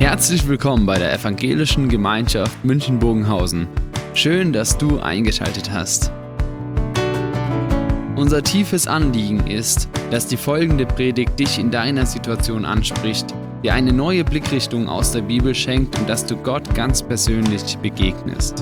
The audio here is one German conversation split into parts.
Herzlich willkommen bei der Evangelischen Gemeinschaft München-Bogenhausen. Schön, dass du eingeschaltet hast. Unser tiefes Anliegen ist, dass die folgende Predigt dich in deiner Situation anspricht, dir eine neue Blickrichtung aus der Bibel schenkt und dass du Gott ganz persönlich begegnest.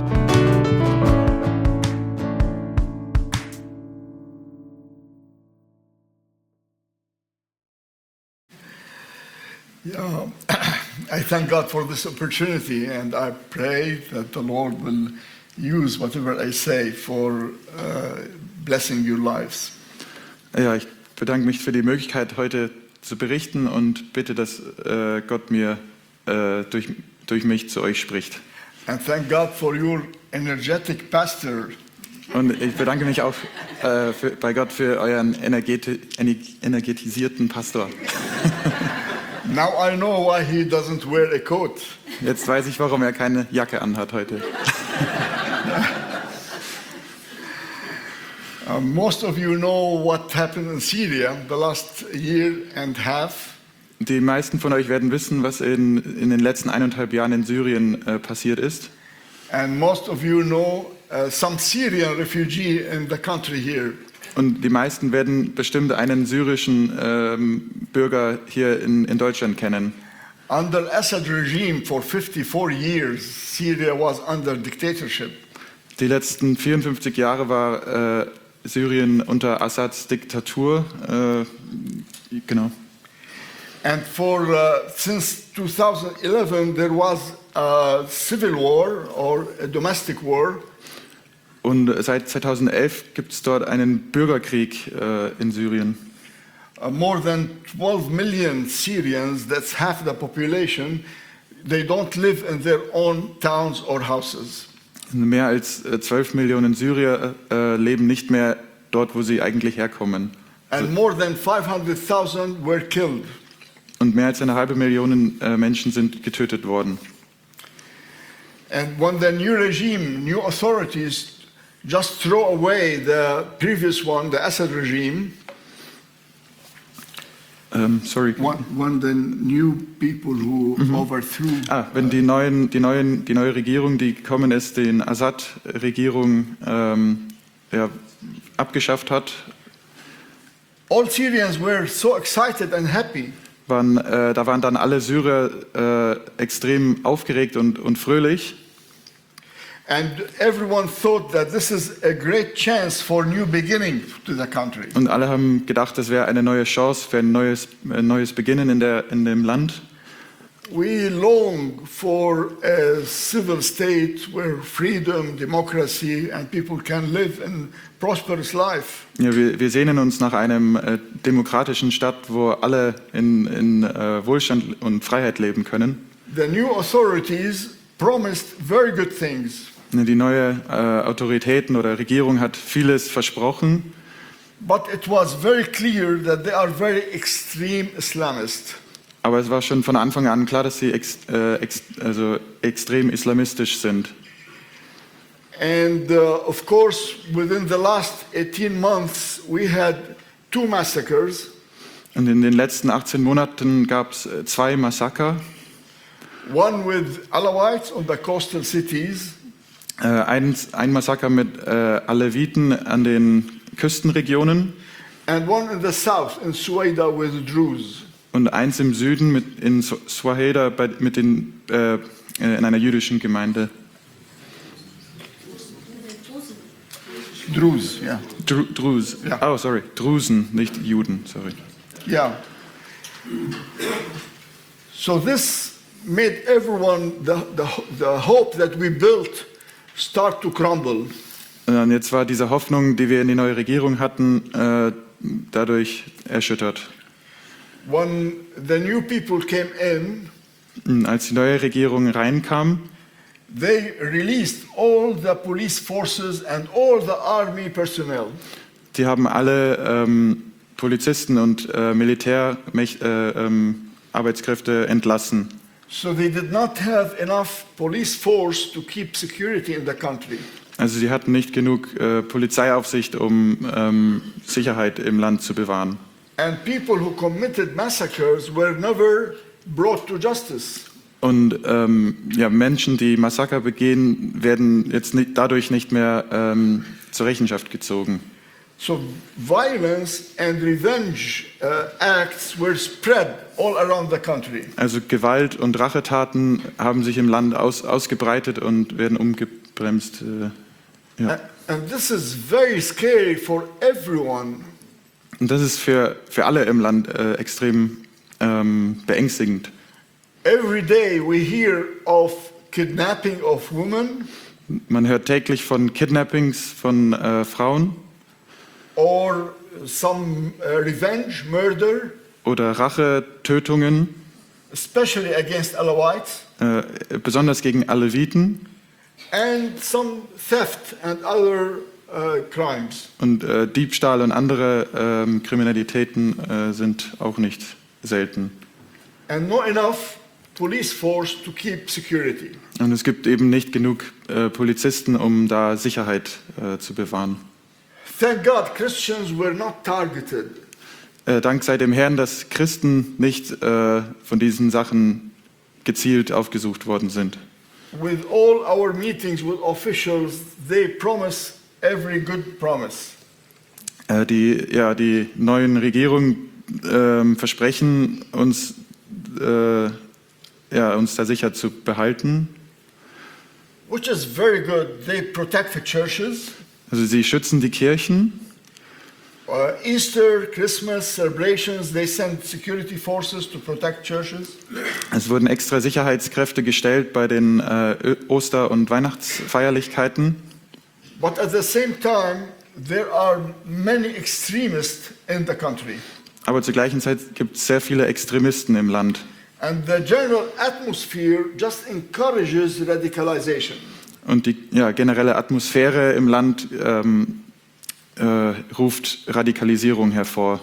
Yeah, I thank God for this opportunity, and I pray that the Lord will use whatever I say for blessing your lives. Ja, ich bedanke mich für die Möglichkeit, heute zu berichten und bitte, dass Gott mir durch mich zu euch spricht. And thank God for your energetic pastor. Und ich bedanke mich auch bei Gott für euren energetisierten Pastor. Now I know why he doesn't wear a coat. Jetzt weiß ich, warum er keine Jacke anhat heute. Most of you know what happened in Syria the last year and a half. Die meisten von euch werden wissen, was in den letzten 1,5 Jahren in Syrien passiert ist. And most of you know some Syrian refugee in the country here. Und die meisten werden bestimmt einen syrischen Bürger hier in Deutschland kennen. Under Assad regime for 54 years, Syria was under dictatorship. Die letzten 54 Jahre war Syrien unter Assads Diktatur. Genau. And since 2011 there was a civil war or a domestic war. Und seit 2011 gibt es dort einen Bürgerkrieg in Syrien. More than 12 million Syrians, that's half the population, they don't live in their own towns or houses. Mehr als 12 Millionen Syrier leben nicht mehr dort, wo sie eigentlich herkommen. And more than 500,000 were killed. Und mehr als 500.000 Menschen sind getötet worden. And when the new regime, new authorities just throw away the previous one, the Assad regime. Sorry. When the new people who overthrew. Wenn die neue Regierung, die gekommen ist, den Assad-Regierung abgeschafft hat. All Syrians were so excited and happy. Da waren dann alle Syrer extrem aufgeregt und fröhlich. And everyone thought that this is a great chance for new beginning to the country. Und alle haben gedacht, das wäre eine neue Chance für ein neues Beginnen in dem Land. We long for a civil state where freedom, democracy and people can live in prosperous life. Ja, wir sehnen uns nach einem demokratischen Staat, wo alle in Wohlstand und Freiheit leben können. The new authorities promised very good things. Die neue Autoritäten oder Regierung hat vieles versprochen. But it was very clear that they are very extreme Islamist. Aber es war schon von Anfang an klar, dass sie extrem islamistisch sind. And of course, within the last 18 months, we had 2 massacres. Und in den letzten 18 Monaten gab es 2 Massaker. One with Alawites on the coastal cities. Ein Massaker mit Aleviten an den Küstenregionen. And one in the south, in Suwaida, with Druze. Und eins im Süden in Suwaida in einer jüdischen Gemeinde. Druze, yeah. Druze. Yeah. Oh, sorry. Drusen, nicht Juden, sorry. Yeah. So this made everyone, the hope that we built start to crumble. Und jetzt war diese Hoffnung, die wir in die neue Regierung hatten, dadurch erschüttert. When the new people came in, als die neue Regierung reinkam, they released all the police forces and all the army personnel. Die haben alle Polizisten und Militärarbeitskräfte entlassen. So they did not have enough police force to keep security in the country. Also sie hatten nicht genug Polizeiaufsicht, um Sicherheit im Land zu bewahren. And people who committed massacres were never brought to justice. Und ja, Menschen, die Massaker begehen, werden jetzt dadurch nicht mehr zur Rechenschaft gezogen. So violence and revenge acts were spread all around the country. Also Gewalt und Rachetaten haben sich im Land ausgebreitet und werden umgebremst. Ja. And this is very scary for everyone. Und das ist für alle im Land extrem beängstigend. Every day we hear of kidnapping of women. Man hört täglich von Kidnappings von Frauen. Or some revenge, murder. Oder Rachetötungen. Especially against Alawites. Besonders gegen Aleviten. And some theft and other crimes. Und Diebstahl und andere Kriminalitäten sind auch nicht selten. And not enough police force to keep security. Und es gibt eben nicht genug Polizisten, um da Sicherheit zu bewahren. Thank God Christians were not targeted. Dank sei dem Herrn, dass Christen nicht von diesen Sachen gezielt aufgesucht worden sind. With all our meetings with officials, they promise every good promise. Die neuen Regierungen versprechen uns uns da sicher zu behalten. Which is very good. They protect the churches. Also sie schützen die Kirchen. Easter, Christmas celebrations, they send security forces to protect churches. Es wurden extra Sicherheitskräfte gestellt bei den Oster- und Weihnachtsfeierlichkeiten. But at the same time, there are many extremists in the country. Aber zur gleichen Zeit gibt es sehr viele Extremisten im Land. And the general atmosphere just encourages radicalization. Und die generelle Atmosphäre im Land ruft Radikalisierung hervor.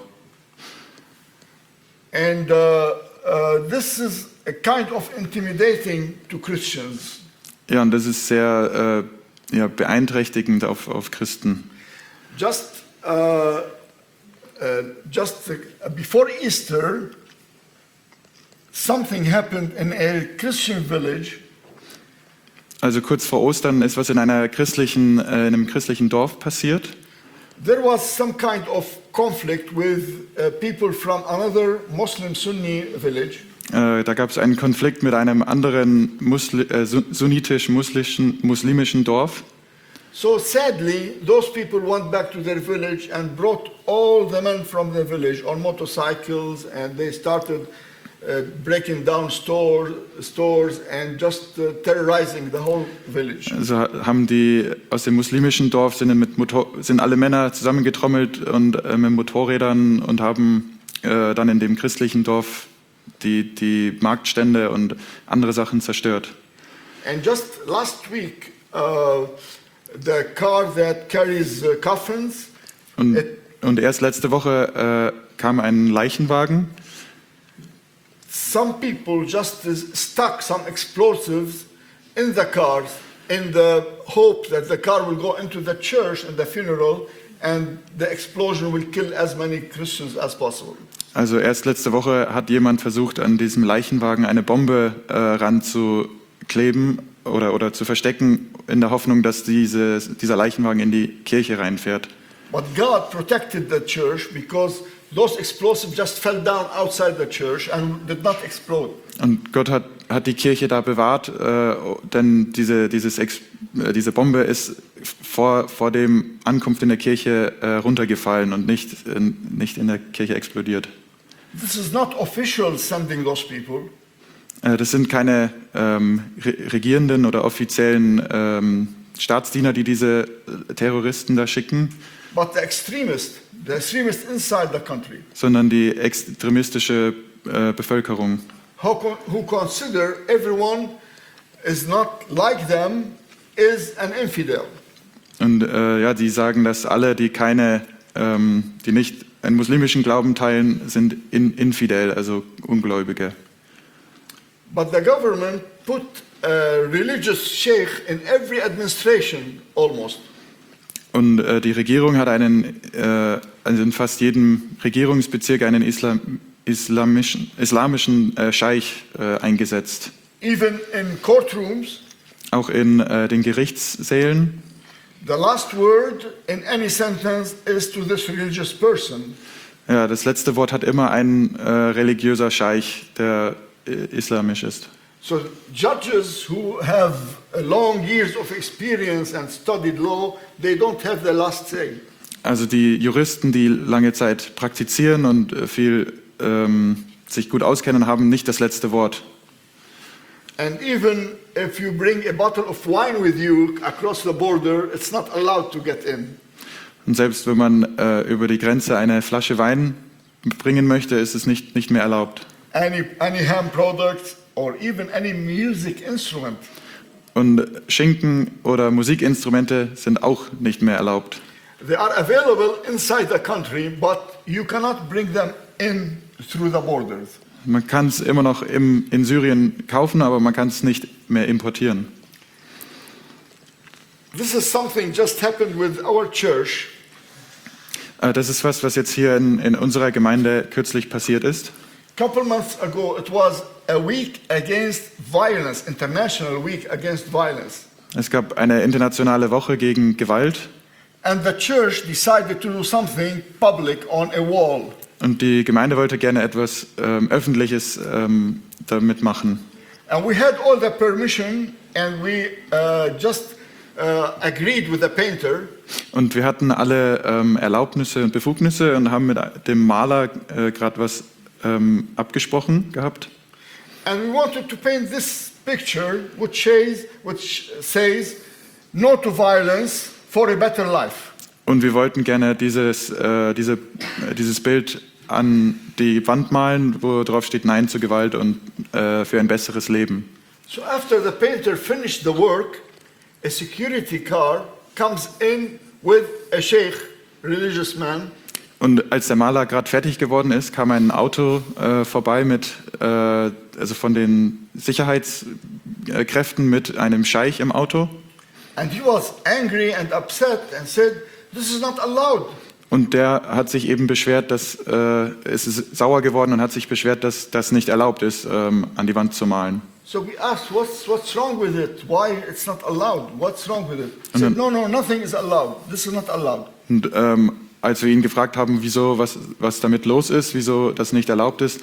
And this is a kind of intimidating to Christians. Ja, und das ist sehr beeinträchtigend auf Christen. Just before Easter, something happened in a Christian village. Also kurz vor Ostern ist was in einem christlichen Dorf passiert. There was some kind of conflict with people from another Muslim Sunni village. Da gab es einen Konflikt mit einem anderen sunnitisch-muslimischen Dorf. So sadly, those people went back to their village and brought all the men from the village on motorcycles, and they started breaking down stores and just terrorizing the whole village. Also haben die aus dem muslimischen Dorf sind alle Männer zusammengetrommelt und mit Motorrädern und haben dann in dem christlichen Dorf die Marktstände und andere Sachen zerstört. And just last week, the car that carries coffins. Und erst letzte Woche kam ein Leichenwagen. Some people just stuck some explosives in the cars in the hope that the car will go into the church and the funeral and the explosion will kill as many Christians as possible. Also erst letzte Woche hat jemand versucht, an diesem Leichenwagen eine Bombe ranzukleben oder zu verstecken, in der Hoffnung, dass dieser Leichenwagen in die Kirche reinfährt. But God protected the church because those explosives just fell down outside the church and did not explode. Und Gott hat die Kirche da bewahrt, denn diese Bombe ist vor dem Ankunft in der Kirche runtergefallen und nicht in der Kirche explodiert. This is not official sending those people. Das sind keine regierenden oder offiziellen Staatsdiener, die diese Terroristen da schicken, But the extremists inside the country, sondern die extremistische Bevölkerung, who consider everyone is not like them is an infidel. Und die sagen, dass alle, die nicht einen muslimischen Glauben teilen, sind infidel, also Ungläubige. But the government put a religious sheikh in every administration almost. Und die Regierung hat also in fast jedem Regierungsbezirk einen islamischen Scheich eingesetzt. even in courtrooms, auch in den Gerichtssälen. the last word in any sentence is to this religious person. Ja, das letzte Wort hat immer ein religiöser Scheich, der islamisch ist. So judges who have long years of experience and studied law, they don't have the last say. Also die Juristen, die lange Zeit praktizieren und viel sich gut auskennen, haben nicht das letzte Wort. And even if you bring a bottle of wine with you across the border, it's not allowed to get in. Und selbst wenn man über die Grenze eine Flasche Wein bringen möchte, ist es nicht mehr erlaubt. Any ham products or even any music instrument. Und Schinken oder Musikinstrumente sind auch nicht mehr erlaubt. They are available inside the country, but you cannot bring them in through the borders. Man kann es immer noch in Syrien kaufen, aber man kann es nicht mehr importieren. This is something just happened with our church. Das ist was jetzt hier in unserer Gemeinde kürzlich passiert ist. A couple months ago, it was a week against violence, International Week Against Violence. Es gab eine internationale Woche gegen Gewalt. And the church decided to do something public on a wall. Und die Gemeinde wollte gerne etwas Öffentliches damit machen. And we had all the permission and we just agreed with the painter. Und wir hatten alle Erlaubnisse und Befugnisse und haben mit dem Maler gerade was abgesprochen gehabt. And we wanted to paint this picture which says no to violence for a better life. Und wir wollten gerne dieses Bild an die Wand malen, wo drauf steht Nein zur Gewalt und für ein besseres Leben. So after the painter finished the work, a security car comes in with a sheikh, religious man. Und als der Maler gerade fertig geworden ist, kam ein Auto vorbei also von den Sicherheitskräften mit einem Scheich im Auto. And he was angry and upset and said, "This is not allowed." Und der hat sich eben beschwert, es ist sauer geworden und hat sich beschwert, dass das nicht erlaubt ist, an die Wand zu malen. So we asked, what's wrong with it? Why it's not allowed? What's wrong with it? He said, no, nothing is allowed. This is not allowed. Und als wir ihn gefragt haben, was damit los ist, wieso das nicht erlaubt ist,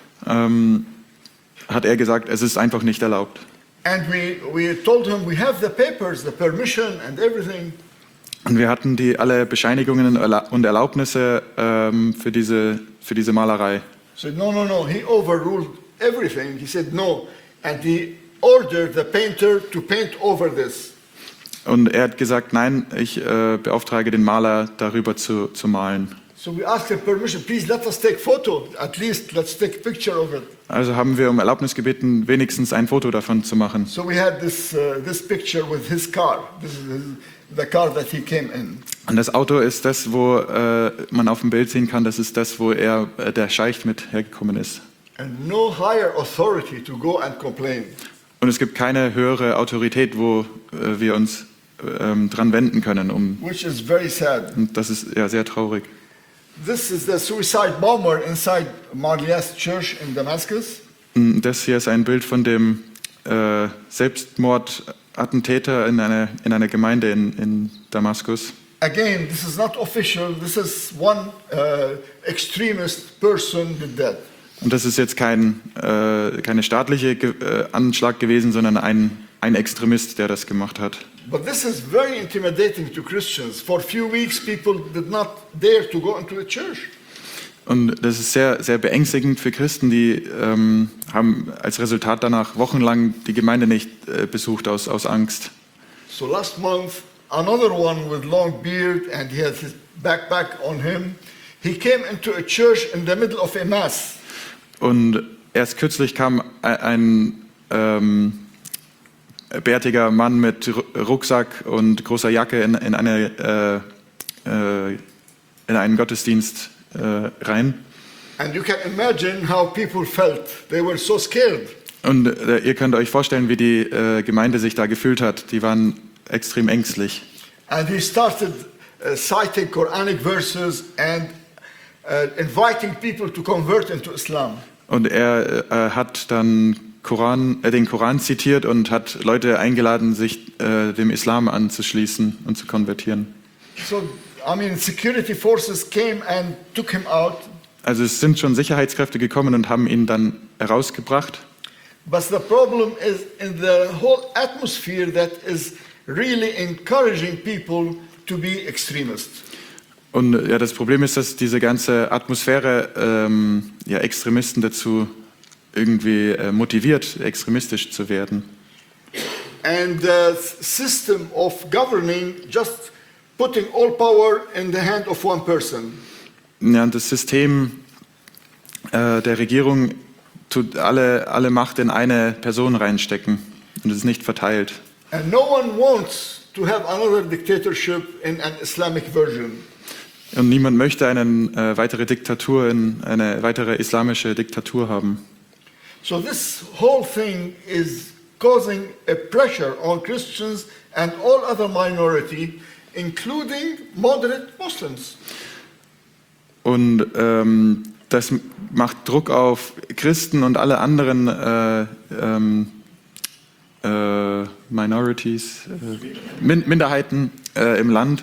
hat er gesagt, es ist einfach nicht erlaubt. And we told him we have the papers, the permission and everything. Und wir hatten alle Bescheinigungen und Erlaubnisse für diese Malerei. He said, no. He overruled everything. He said no. And he ordered the painter to paint over this. Und er hat gesagt, nein, ich beauftrage den Maler, darüber zu malen. So we asked him permission, please let us take photo. At least let's take a picture of it. Also haben wir um Erlaubnis gebeten, wenigstens ein Foto davon zu machen. So we had this picture with his car. This is the car that he came in. Und das Auto ist das, wo man auf dem Bild sehen kann, das ist das, wo der Scheich mit hergekommen ist. And no higher authority to go and complain. Und es gibt keine höhere Autorität, wo wir uns dran wenden können. Which is very sad. Und das ist ja sehr traurig. This is the suicide bomber inside Marlias Church in Damascus. Das hier ist ein Bild von dem Selbstmordattentäter in einer Gemeinde in Damaskus. Again, this is not official. This is one extremist person did that. Und das ist jetzt keine staatliche Anschlag gewesen, sondern ein Extremist, der das gemacht hat. But this is very intimidating to Christians. For a few weeks, people did not dare to go into a church. Und das ist sehr, sehr beängstigend für Christen, die haben als Resultat danach wochenlang die Gemeinde nicht besucht aus Angst. So last month, another one with long beard and he had his backpack on him. He came into a church in the middle of a mass. Und erst kürzlich kam ein bärtiger Mann mit Rucksack und großer Jacke in einen Gottesdienst rein. And you can imagine how people felt. They were so scared. Und ihr könnt euch vorstellen, wie die Gemeinde sich da gefühlt hat. Die waren extrem ängstlich. And he started citing Quranic verses and inviting people to convert into Islam. Und er hat dann den Koran zitiert und hat Leute eingeladen, sich dem Islam anzuschließen und zu konvertieren. So, security forces came and took him out. Also es sind schon Sicherheitskräfte gekommen und haben ihn dann herausgebracht. But the problem is in the whole atmosphere that is really encouraging people to be extremists. Und ja, das Problem ist, dass diese ganze Atmosphäre Extremisten dazu irgendwie motiviert, extremistisch zu werden. And the system of governing just putting all power in the hand of one person. Ja, und das System der Regierung tut alle Macht in eine Person reinstecken und es ist nicht verteilt. And no one wants to have another dictatorship in an Islamic version. Und niemand möchte eine weitere islamische Diktatur haben. So this whole thing is causing a pressure on Christians and all other minority, including moderate Muslims. Und das macht Druck auf Christen und alle anderen Minorities, Minderheiten im Land,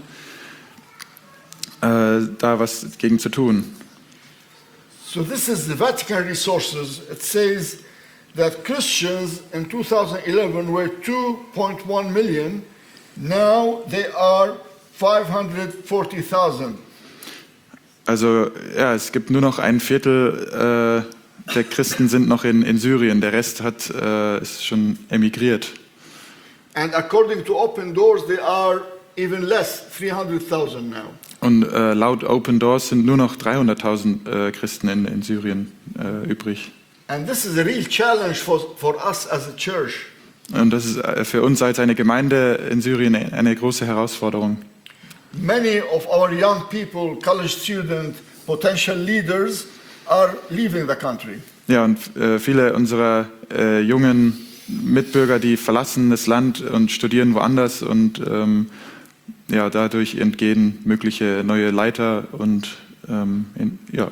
da was gegen zu tun. So this is the Vatican resources. It says that Christians in 2011 were 2.1 million. Now they are 540,000. Also ja, es gibt nur noch ein Viertel der Christen sind noch in Syrien. Der Rest ist schon emigriert. And according to Open Doors, they are even less, 300,000 now. Und laut Open Doors sind nur noch 300.000 Christen in Syrien übrig. And this is a real challenge for us as a church. Und das ist für uns als eine Gemeinde in Syrien eine große Herausforderung. Many of our young people, college students, potential leaders are leaving the country. Ja, und viele unserer jungen Mitbürger, die verlassen das Land und studieren woanders und ja, dadurch entgehen mögliche neue Leiter und ja.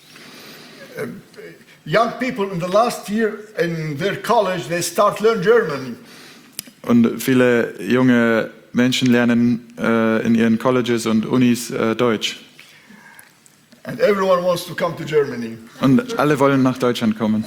Young people in the last year in their college, they start learn German. Und viele junge Menschen lernen in ihren Colleges und Unis Deutsch. And everyone wants to come to Germany. Und alle wollen nach Deutschland kommen.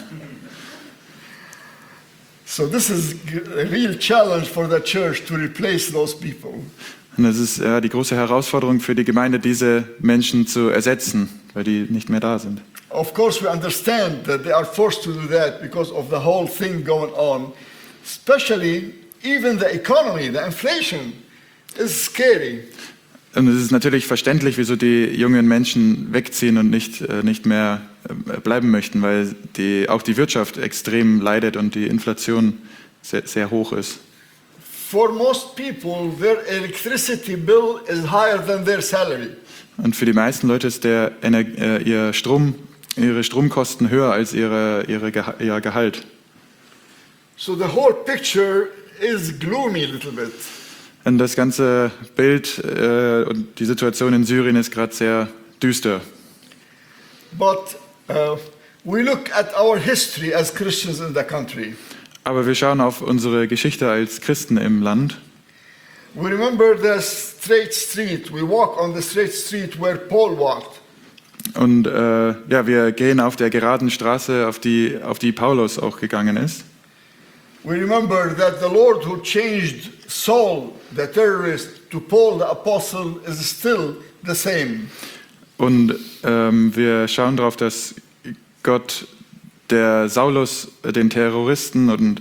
So this is a real challenge for the church to replace those people. Und es ist die große Herausforderung für die Gemeinde, diese Menschen zu ersetzen, weil die nicht mehr da sind. Of course, we understand that they are forced to do that because of the whole thing going on, especially even the economy, the inflation is scary. Und es ist natürlich verständlich, wieso die jungen Menschen wegziehen und nicht mehr bleiben möchten, weil auch die Wirtschaft extrem leidet und die Inflation sehr, sehr hoch ist. For most people, their electricity bill is higher than their salary. Und für die meisten Leute ist ihre Stromkosten höher als ihr Gehalt. So the whole picture is gloomy a little bit. Und das ganze Bild und die Situation in Syrien ist gerade sehr düster. But we look at our history as Christians in the country. Aber wir schauen auf unsere Geschichte als Christen im Land. We remember the straight street. We walk on the straight street where Paul walked. Und ja, wir gehen auf der geraden Straße, auf die Paulus auch gegangen ist. We remember that the Lord who changed Saul, the terrorist, to Paul, the apostle, is still the same. Und wir schauen darauf, dass Gott der Saulus, den Terroristen und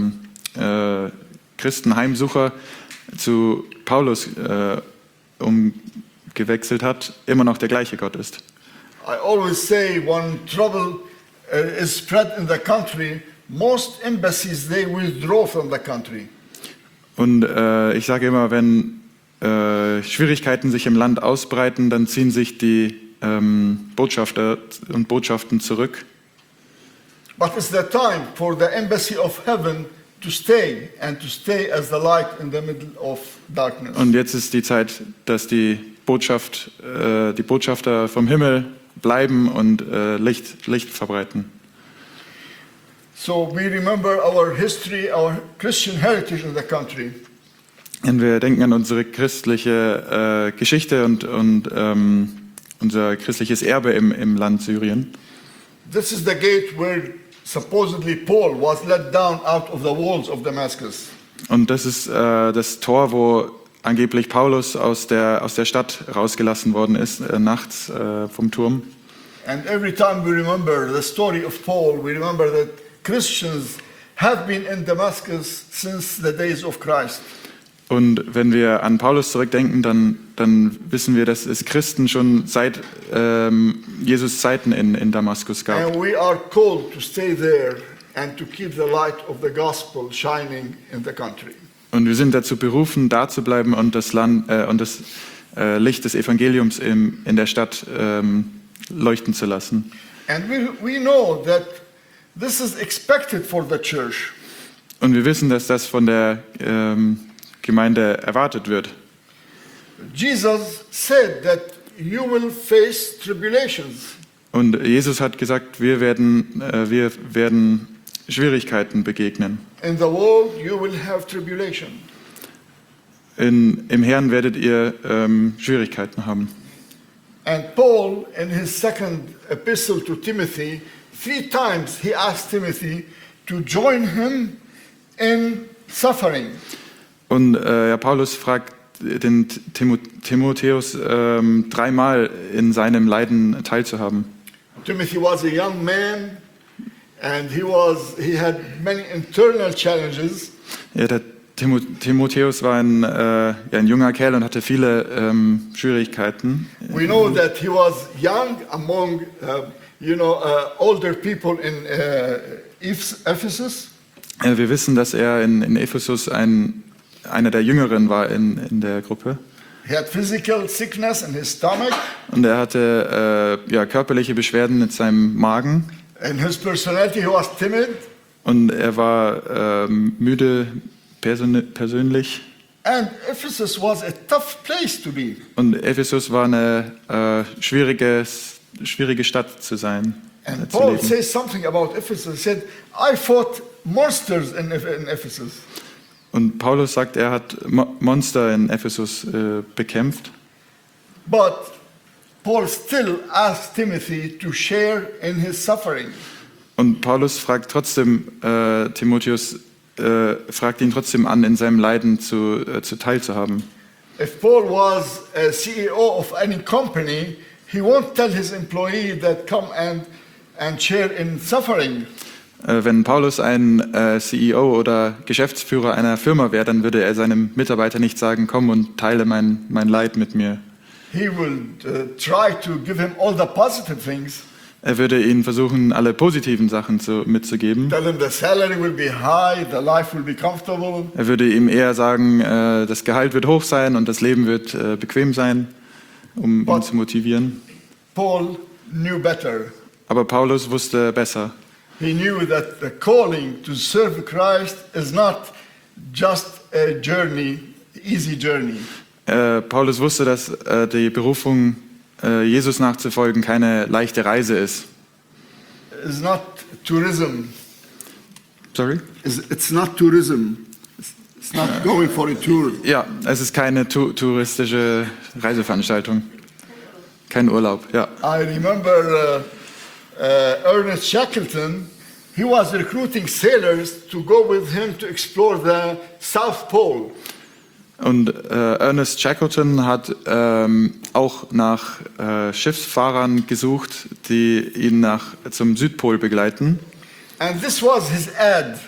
Christenheimsucher, zu Paulus umgewechselt hat, immer noch der gleiche Gott ist. I always say when trouble is spread in the country, most embassies, they withdraw from the country. Und ich sage immer, wenn Schwierigkeiten sich im Land ausbreiten, dann ziehen sich die Botschafter und Botschaften zurück. But it's the time for the embassy of heaven to stay and to stay as the light in the middle of darkness. Und jetzt ist die Zeit, dass die Botschafter vom Himmel bleiben und Licht verbreiten. So we remember our history, our Christian heritage in the country. Und wir denken an unsere christliche Geschichte und unser christliches Erbe im Land Syrien. This is the gate where supposedly Paul was let down out of the walls of Damascus. Und das ist das Tor, wo angeblich Paulus aus der Stadt rausgelassen worden ist, nachts vom Turm. And every time we remember the story of Paul, we remember that Christians have been in Damascus since the days of Christ. Und wenn wir an Paulus zurückdenken, dann wissen wir, dass es Christen schon seit Jesus Zeiten in Damaskus gab. And we are called to stay there and to keep the light of the gospel shining in the country. Und wir sind dazu berufen, da zu bleiben und das Licht des Evangeliums in der Stadt leuchten zu lassen. And we know that this is expected for the church. Und wir wissen, dass das von der Gemeinde erwartet wird. Jesus said that you will face tribulations. Und Jesus hat gesagt, wir werden Schwierigkeiten begegnen. In the world you will have tribulation. Im Herrn werdet ihr Schwierigkeiten haben. And Paul, in his second epistle to Timothy, 3 times he asked Timothy to join him in suffering. Und Paulus fragt den Timotheus 3-mal in seinem Leiden teilzuhaben. Timothy was a young man and he had many internal challenges. Ja, der Timotheus war ein junger Kerl und hatte viele Schwierigkeiten. We know that he was young among older people in Ephesus. Wir wissen, dass er in Ephesus einer der Jüngeren war in der Gruppe. He had physical sickness in his stomach. Und er hatte körperliche Beschwerden mit seinem Magen. In his personality, he was timid. Und er war müde persönlich. And Ephesus was a tough place to be. Und Ephesus war eine schwierige Stadt zu sein. And zu Paul leben. says something about Ephesus. He said, I fought monsters in Ephesus. Und Paulus sagt, er hat Monster in Ephesus bekämpft. But Paul still asked Timothy to share in his suffering. Und Paulus fragt ihn trotzdem an, in seinem Leiden teilzuhaben. If Paul was a CEO of any company, he won't tell his employee that come and share in suffering. Wenn Paulus ein CEO oder Geschäftsführer einer Firma wäre, dann würde er seinem Mitarbeiter nicht sagen, komm und teile mein Leid mit mir. He will try to give him all the positive things. Er würde ihnen versuchen, alle positiven Sachen mitzugeben. Tell him the salary will be high, the life will be comfortable. Er würde ihm eher sagen, das Gehalt wird hoch sein und das Leben wird bequem sein, um ihn zu motivieren. Paul knew better. Aber Paulus wusste besser. He knew that the calling to serve Christ is not just a journey, easy journey. Paulus wusste, dass die Berufung, Jesus nachzufolgen, keine leichte Reise ist. It's not tourism. Sorry? It's not tourism. It's not going for a tour. Ja, es ist keine touristische Reiseveranstaltung. Kein Urlaub, ja. I remember Ernest Shackleton. He was recruiting sailors to go with him to explore the South Pole. Und Ernest Shackleton hat auch nach Schiffsfahrern gesucht, die ihn zum Südpol begleiten. And this was his ad.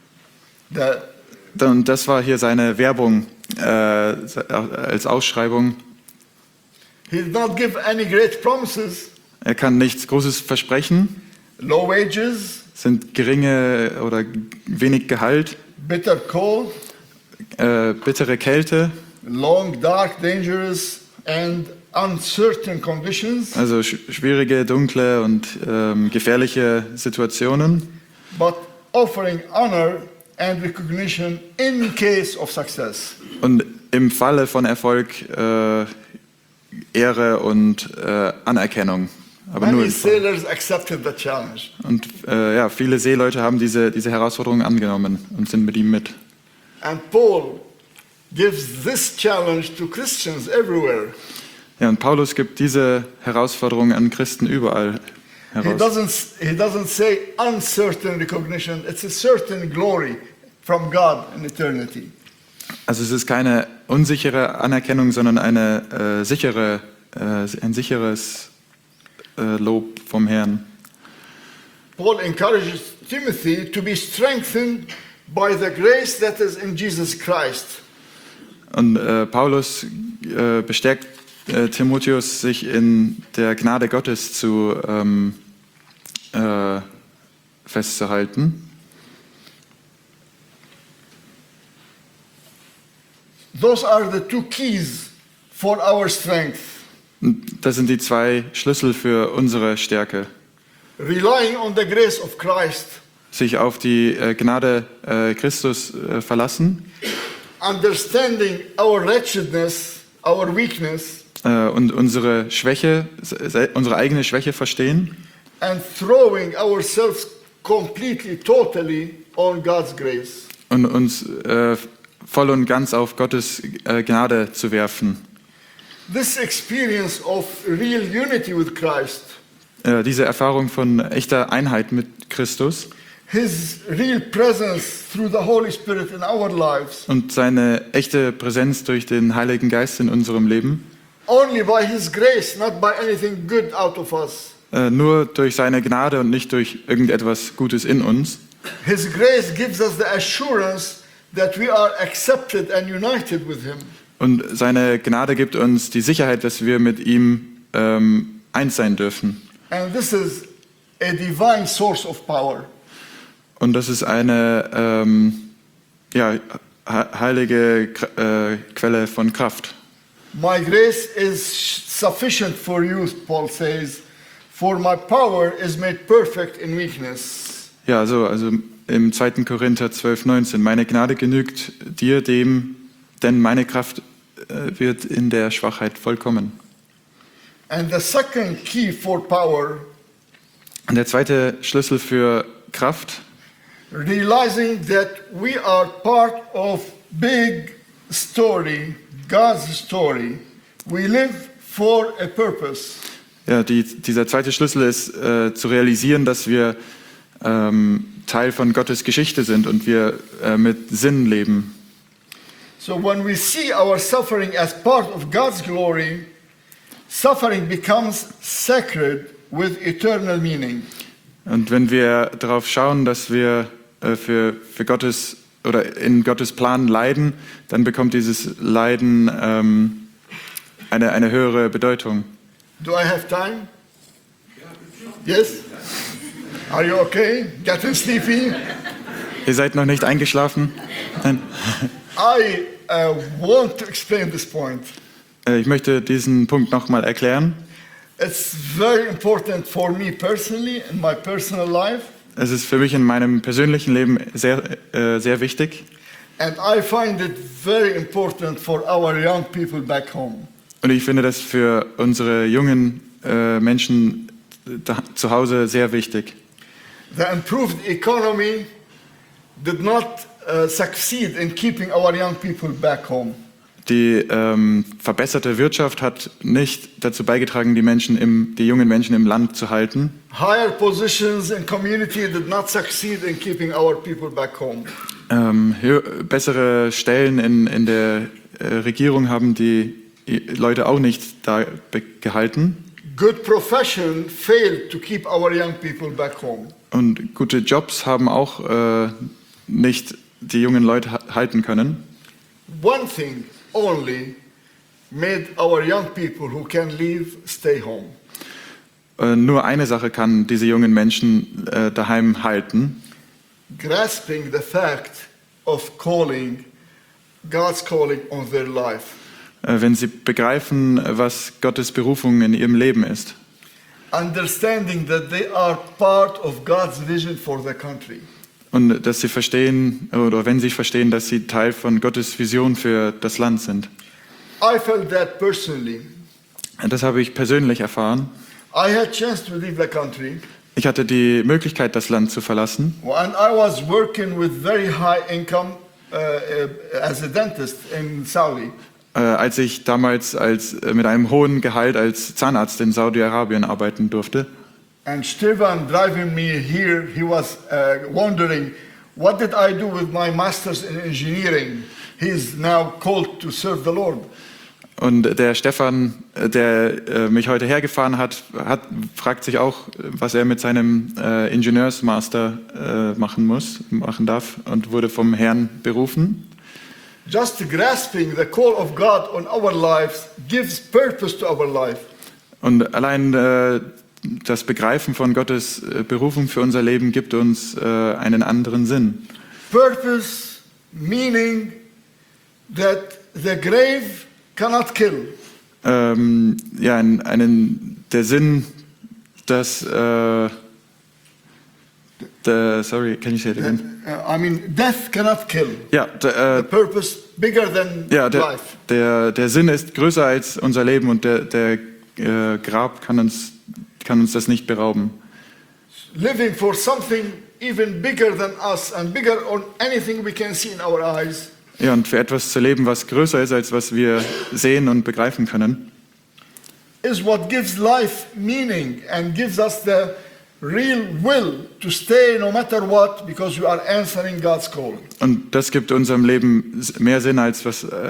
Und das war hier seine Werbung als Ausschreibung. He did not give any great promises. Er kann nichts Großes versprechen. Low wages, Sind geringe oder wenig Gehalt, bitter cold, bittere Kälte, long, dark, dangerous, and uncertain conditions, also schwierige, dunkle und gefährliche Situationen, but offering honor and recognition in case of success. und im Falle von Erfolg Ehre und Anerkennung. aber nur Many in Form. sailors accepted the challenge. Und ja, viele Seeleute haben diese Herausforderung angenommen und sind mit ihm mit. And Paul gives this challenge to Christians everywhere. Ja, und Paulus gibt diese Herausforderung an Christen überall He heraus. doesn't say uncertain recognition. It's a certain glory from God in eternity. Also es ist keine unsichere Anerkennung, sondern ein sicheres Lob vom Herrn. Paul encourages Timothy to be strengthened by the grace that is in Jesus Christ. Und Paulus bestärkt Timotheus, sich in der Gnade Gottes festzuhalten. Those are the two keys for our strength. Und das sind die zwei Schlüssel für unsere Stärke. Relying on the grace of Christ, Sich auf die Gnade Christus verlassen understanding our wretchedness, our weakness, und unsere Schwäche, unsere eigene Schwäche verstehen and throwing ourselves completely, totally on God's grace. und uns voll und ganz auf Gottes Gnade zu werfen. This experience of real unity with Christ, Diese Erfahrung von echter Einheit mit Christus His real presence through the Holy Spirit in our lives, und seine echte Präsenz durch den Heiligen Geist in unserem Leben, only by His grace, not by anything good out of us. nur durch seine Gnade und nicht durch irgendetwas Gutes in uns. His grace gives us the assurance that we are accepted and united with Him. Und seine Gnade gibt uns die Sicherheit, dass wir mit ihm eins sein dürfen. And this is a divine source of power. Und das ist eine heilige Quelle von Kraft. My grace is sufficient for you, Paul says, for my power is made perfect in weakness. Ja, also im 2. Korinther 12,19. Meine Gnade genügt dir denn meine Kraft wird in der Schwachheit vollkommen. And the second key for power, Und der zweite Schlüssel für Kraft, realizing that we are part of big story, God's story. We live for a purpose. ja, dieser zweite Schlüssel ist zu realisieren, dass wir Teil von Gottes Geschichte sind und wir mit Sinn leben. So when we see our suffering as part of God's glory, suffering becomes sacred with eternal meaning. Und wenn wir darauf schauen, dass wir für Gottes oder in Gottes Plan leiden, dann bekommt dieses Leiden eine höhere Bedeutung. Do I have time? Yes? Are you okay? Getting sleepy? Ihr seid noch nicht eingeschlafen? Nein. I want to explain this point. Ich möchte diesen Punkt nochmal erklären. It's very important for me personally in my personal life, Es ist für mich in meinem persönlichen Leben sehr wichtig. and I find it very important for our young people back home. Und ich finde das für unsere jungen Menschen zu Hause sehr wichtig. The improved economy did not succeed in keeping our young people back home. Die verbesserte Wirtschaft hat nicht dazu beigetragen, die jungen Menschen im Land zu halten. Higher positions in community did not succeed in keeping our people back home. Bessere Stellen in der Regierung haben die Leute auch nicht da gehalten. Good profession failed to keep our young people back home. Und gute Jobs haben auch nicht die jungen Leute halten können. One thing only made our young people who can leave stay home. Nur eine Sache kann diese jungen Menschen daheim halten. Grasping the fact of God's calling on their life. Wenn sie begreifen, was Gottes Berufung in ihrem Leben ist. Understanding that they are part of God's vision for the country. Und dass sie verstehen, oder wenn sie verstehen, dass sie Teil von Gottes Vision für das Land sind. I felt that personally Das habe ich persönlich erfahren. I had chance to leave the country, Ich hatte die Möglichkeit, das Land zu verlassen. and I was working with very high income as a dentist in Saudi. Als ich damals mit einem hohen Gehalt als Zahnarzt in Saudi-Arabien arbeiten durfte. And Stefan driving me here, he was wondering, what did I do with my master's in engineering? He's now called to serve the Lord. Und der Stefan, der mich heute hergefahren hat, fragt sich auch, was er mit seinem Ingenieursmaster machen darf, und wurde vom Herrn berufen. Just grasping the call of God on our lives gives purpose to our life. Und allein das Begreifen von Gottes Berufung für unser Leben gibt uns einen anderen Sinn. Purpose meaning that the grave cannot kill. Der Sinn, dass sorry, can you say it again? I mean, death cannot kill. Ja, The purpose bigger than life. der Sinn ist größer als unser Leben, und der Grab kann uns das nicht berauben. Living for something even bigger than us and bigger on anything we can see in our eyes. Ja, und für etwas zu leben, was größer ist, als was wir sehen und begreifen können, Is what gives life meaning and gives us the real will to stay no matter what, because we are answering God's call. und das gibt unserem Leben mehr Sinn, als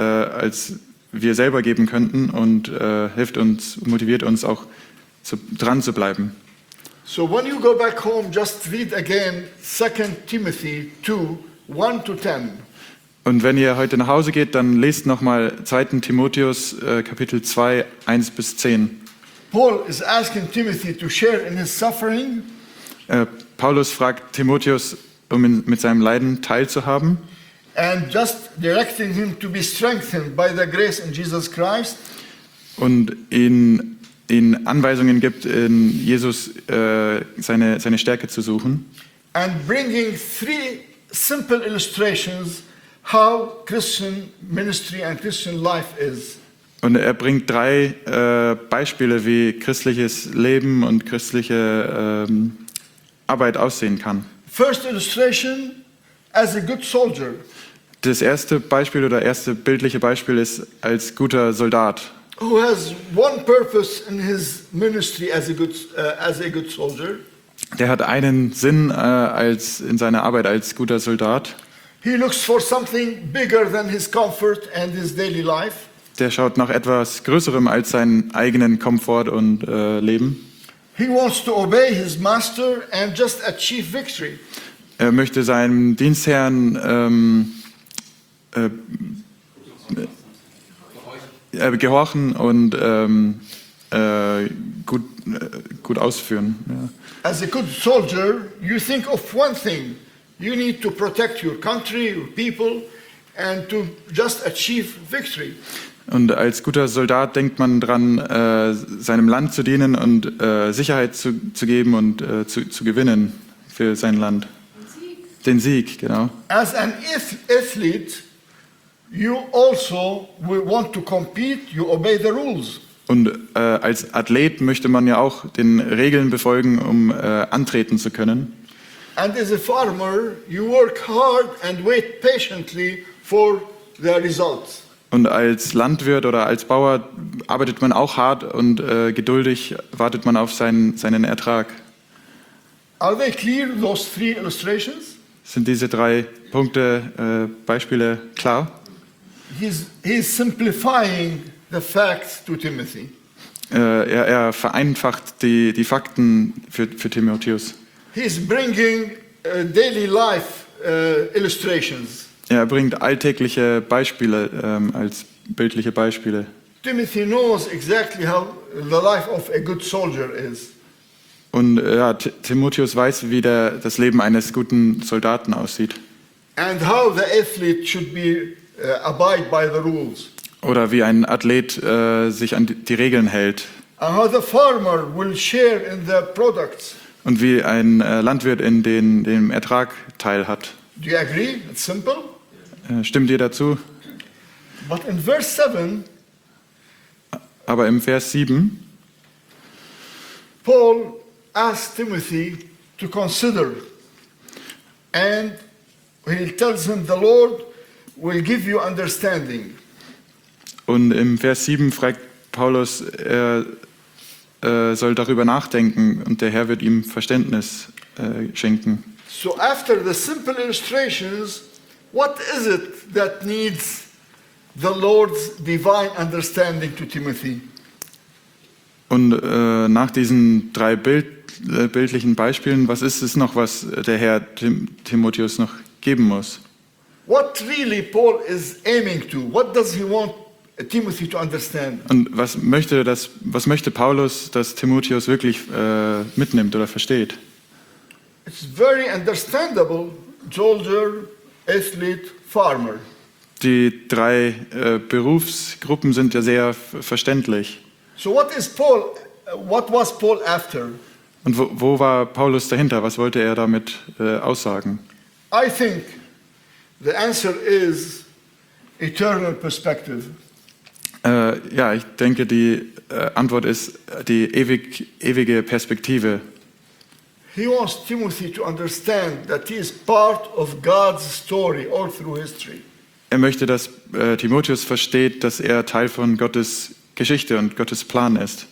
wir selber geben könnten, und hilft uns, motiviert uns auch, dran zu bleiben. So when you go back home, just read again 2 Timothy 2, 1-10. Und wenn ihr heute nach Hause geht, dann lest nochmal 2. Timotheus Kapitel 2, 1-10. Paul is asking Timothy to share in his suffering. Paulus fragt Timotheus, mit seinem Leiden teilzuhaben, And just directing him to be strengthened by the grace in Jesus Christ. und ihn Anweisungen gibt, in Jesus seine Stärke zu suchen. And bringing 3 simple illustrations how Christian ministry and Christian life is. Und er bringt 3 Beispiele, wie christliches Leben und christliche Arbeit aussehen kann. First illustration, as a good soldier. Das erste Beispiel oder erste bildliche Beispiel ist als guter Soldat. Who has one purpose in his ministry as a good soldier. Der hat einen Sinn in seiner Arbeit als guter Soldat. He looks for something bigger than his comfort and his daily life. Der schaut nach etwas Größerem als seinen eigenen Komfort und Leben. He wants to obey his master and just achieve victory. Er möchte seinem Dienstherrn gehorchen und gut ausführen. Ja. As a good soldier, you think of one thing. You need to protect your country, your people, and to just achieve victory. Und als guter Soldat denkt man dran, seinem Land zu dienen und Sicherheit zu geben und zu gewinnen für sein Land. Den Sieg, genau. As an athlete, you also will want to compete, you obey the rules. Und als Athlet möchte man ja auch den Regeln befolgen, um antreten zu können. And as a farmer, you work hard and wait patiently for the results. Und als Landwirt oder als Bauer arbeitet man auch hart und geduldig wartet man auf seinen Ertrag. Are they clear, those 3 illustrations? Sind diese 3 Punkte, Beispiele klar? He's simplifying the facts to Timothy. Er vereinfacht die Fakten für Timotheus. He's bringing daily life illustrations. Er bringt alltägliche Beispiele als bildliche Beispiele. Timothy knows exactly how the life of a good soldier is. Und Timotheus weiß, wie das Leben eines guten Soldaten aussieht. And how the athlete should be abide by the rules. Oder wie ein Athlet sich an die Regeln hält. And how the farmer will share in the products. Und wie ein Landwirt in dem Ertrag teilhat. Do you agree? It's simple. Stimmt ihr dazu? But in verse 7, Aber im Vers 7 Paul asked Timothy to consider, and he tells him, the Lord will give you understanding. Und im Vers 7 fragt Paulus, er soll darüber nachdenken und der Herr wird ihm Verständnis schenken. So after the simple illustrations, what is it that needs the Lord's divine understanding to Timothy? Und nach diesen 3 bildlichen Beispielen, was ist es noch, was der Herr Timotheus noch geben muss? What really Paul is aiming to? What does he want Timothy to understand? Und was möchte Paulus, dass Timotheus wirklich mitnimmt oder versteht? It's very understandable, soldier, athlete, farmer. Die 3 Berufsgruppen sind ja sehr verständlich. So what was Paul after? Und wo war Paulus dahinter? Was wollte er damit aussagen? I think the answer is eternal perspective. Ja, ich denke, die Antwort ist die ewige Perspektive. He wants Timothy to understand that he is part of God's story all through history. Er möchte, dass Timotheus versteht, dass er Teil von Gottes Geschichte und Gottes Plan ist.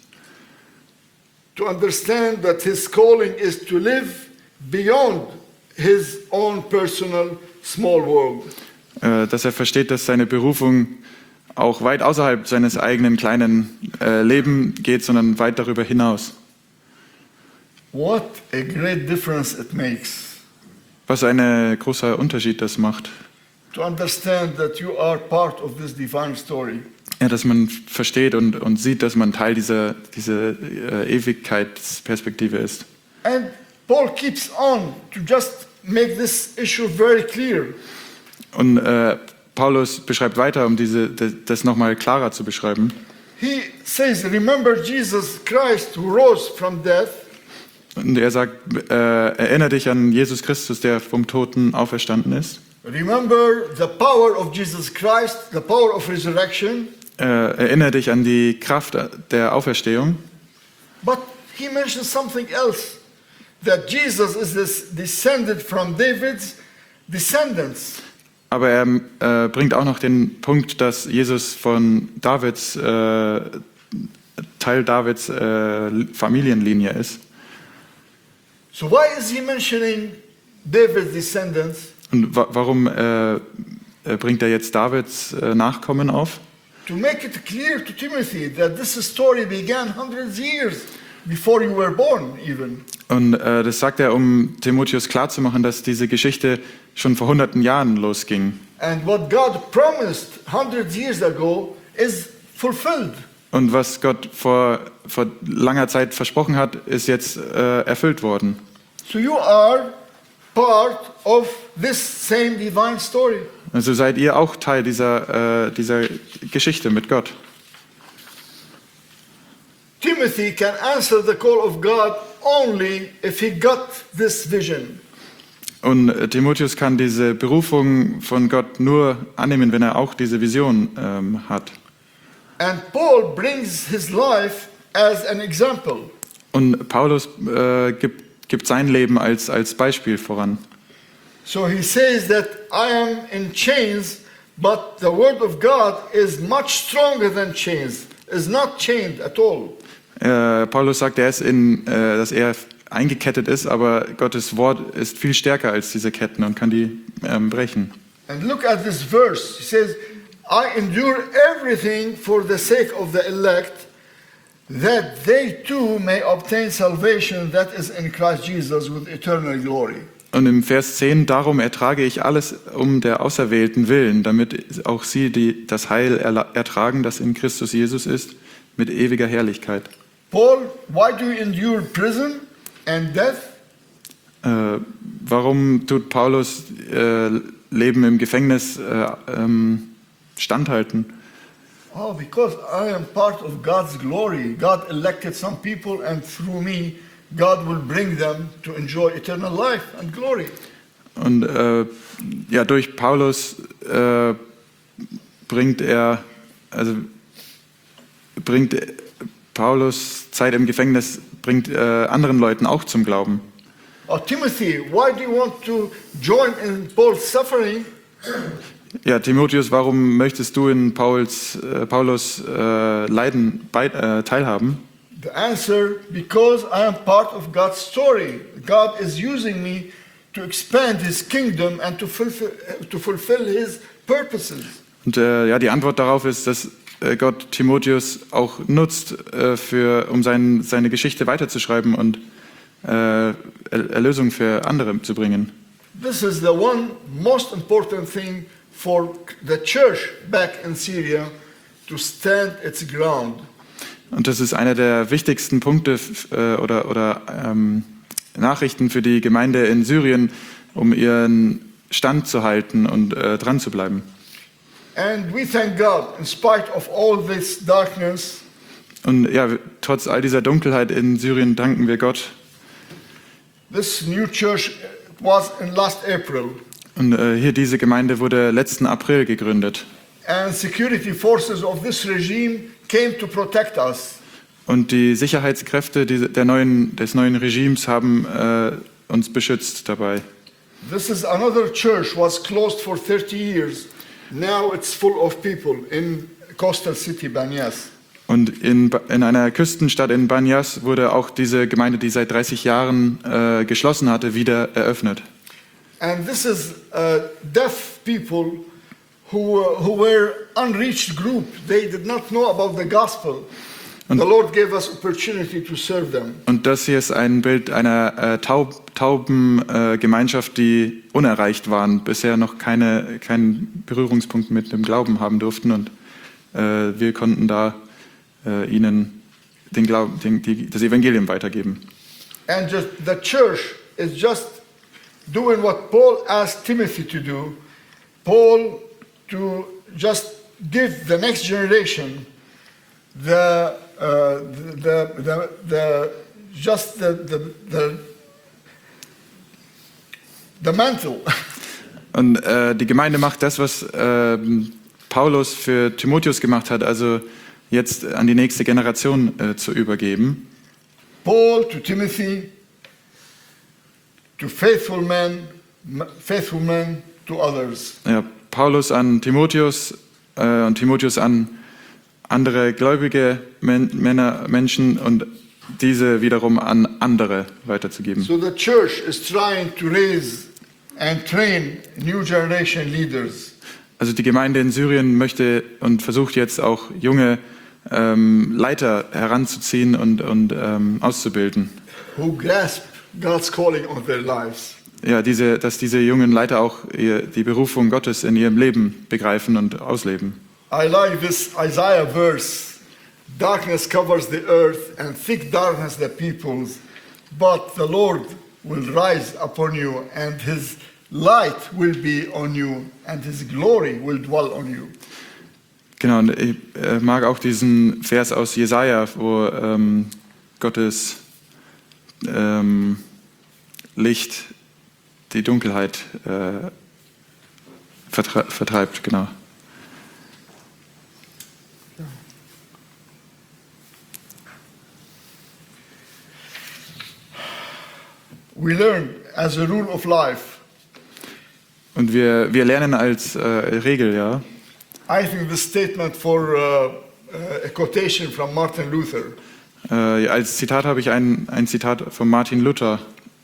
To understand that his calling is to live beyond his own personal small world. Dass er versteht, dass seine Berufung auch weit außerhalb seines eigenen kleinen Lebens geht, sondern weit darüber hinaus. What a great difference it makes. Was ein großer Unterschied das macht. To understand that you are part of this divine story. Ja, dass man versteht und sieht, dass man Teil dieser Ewigkeitsperspektive ist. And Paul keeps on to just make this issue very clear. Und Paulus beschreibt weiter, um das nochmal klarer zu beschreiben. He says, remember Jesus Christ who rose from death. Und er sagt, erinnere dich an Jesus Christus, der vom Toten auferstanden ist. Remember the power of Jesus Christ, the power of resurrection. Erinnere dich an die Kraft der Auferstehung. But he mentions something else, that Jesus is this descended from David's descendants. Aber er bringt auch noch den Punkt, dass Jesus von Teil Davids Familienlinie ist. So why is he mentioning David's descendants? Und warum bringt er jetzt Davids Nachkommen auf? To make it clear to Timothy that this story began hundreds of years before you were born even. Und das sagt er, um Timotheus klarzumachen, dass diese Geschichte schon vor hunderten Jahren losging. And what God promised hundreds of years ago is fulfilled. Und was Gott vor langer Zeit versprochen hat, ist jetzt erfüllt worden. So you are part of this same divine story. Also seid ihr auch Teil dieser Geschichte mit Gott. Timothy can answer the call of God only if he got this vision. Und Timotheus kann diese Berufung von Gott nur annehmen, wenn er auch diese Vision hat. And Paul brings his life as an example. Und Paulus gibt sein Leben als Beispiel voran. So he says that I am in chains, but the word of God is much stronger than chains. Is not chained at all. Paulus sagt, dass er eingekettet ist, aber Gottes Wort ist viel stärker als diese Ketten und kann die brechen. And look at this verse. He says, I endure everything for the sake of the elect, that they too may obtain salvation that is in Christ Jesus with eternal glory. Und im Vers 10, darum ertrage ich alles um der Auserwählten willen, damit auch sie das Heil ertragen, das in Christus Jesus ist, mit ewiger Herrlichkeit. Paul, why do you endure prison and death? Warum tut Paulus Leben im Gefängnis standhalten? Oh, because I am part of God's glory. God elected some people and through me, God will bring them to enjoy eternal life and glory. Und durch Paulus bringt Paulus Zeit im Gefängnis bringt anderen Leuten auch zum Glauben. Timothy, why do you want to join in Paul's suffering? Ja, Timotheus, warum möchtest du in Paulus Leiden teilhaben? The answer, because I am part of God's story. God is using me to expand His kingdom and to fulfill His purposes. Und die Antwort darauf ist, dass Gott Timotheus auch nutzt, um seine Geschichte weiterzuschreiben und Erlösung für andere zu bringen. This is the one most important thing for the church back in Syria to stand its ground. Und das ist einer der wichtigsten Punkte oder Nachrichten für die Gemeinde in Syrien, um ihren Stand zu halten und dran zu bleiben. And we thank God, in spite of all this darkness. Und ja, trotz all dieser Dunkelheit in Syrien danken wir Gott. This new church was in last April. Und hier diese Gemeinde wurde letzten April gegründet. And security forces of this regime came to protect us. Und die Sicherheitskräfte des neuen Regimes haben uns beschützt dabei. This is another church was closed for 30 years. Now it's full of people in coastal city Banyas. Und in einer Küstenstadt in Banyas wurde auch diese Gemeinde, die seit 30 Jahren geschlossen hatte, wieder eröffnet. And this is deaf people who were unreached group. They did not know about the gospel. The Lord gave us opportunity to serve them. Und das hier ist ein Bild einer tauben Gemeinschaft, die unerreicht waren, bisher noch keinen Berührungspunkt mit dem Glauben haben durften. Und wir konnten da ihnen das Evangelium weitergeben. And the church is just doing what Paul asked Timothy to do. Paul to just give the next generation the mantle. Und die Gemeinde macht das, was Paulus für Timotheus gemacht hat, also jetzt an die nächste Generation zu übergeben. Paul to Timothy, to faithful men to others. Ja, Paulus an Timotheus und Timotheus an andere gläubige Menschen und diese wiederum an andere weiterzugeben. So the church is trying to raise and train new generation leaders. Also die Gemeinde in Syrien möchte und versucht jetzt auch junge Leiter heranzuziehen und auszubilden. Who grasp God's calling on their lives. Ja, dass diese jungen Leiter auch die Berufung Gottes in ihrem Leben begreifen und ausleben. I like this Isaiah verse. Darkness covers the earth and thick darkness the peoples, but the Lord will rise upon you and His light will be on you and His glory will dwell on you. Genau, und ich mag auch diesen Vers aus Jesaja, wo Gottes Licht die Dunkelheit vertreibt, genau. We learn as a rule of life. Und wir lernen als Regel, ja. I think this statement for a quotation from Martin Luther. Als Zitat habe ich ein Zitat von Martin Luther.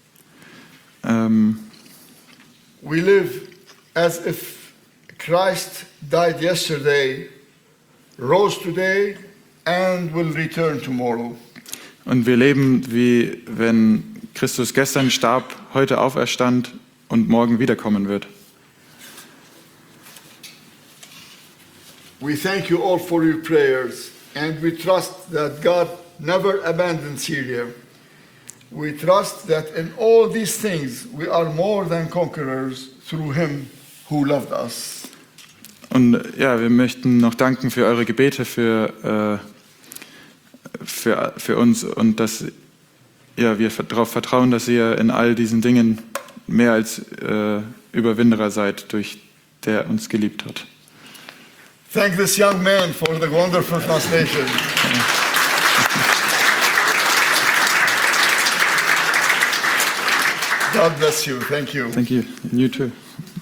We live as if Christ died yesterday, rose today, and will return tomorrow. Und wir leben wie wenn Christus gestern starb, heute auferstand und morgen wiederkommen wird. We thank you all for your prayers, and we trust that God never abandoned Syria. We trust that in all these things we are more than conquerors through Him who loved us. Und ja, wir möchten noch danken für eure Gebete für uns und dass wir darauf vertrauen, dass ihr in all diesen Dingen mehr als Überwinderer seid, durch der uns geliebt hat. Thank this young man for the wonderful translation. God bless you. Thank you. Thank you. And you too.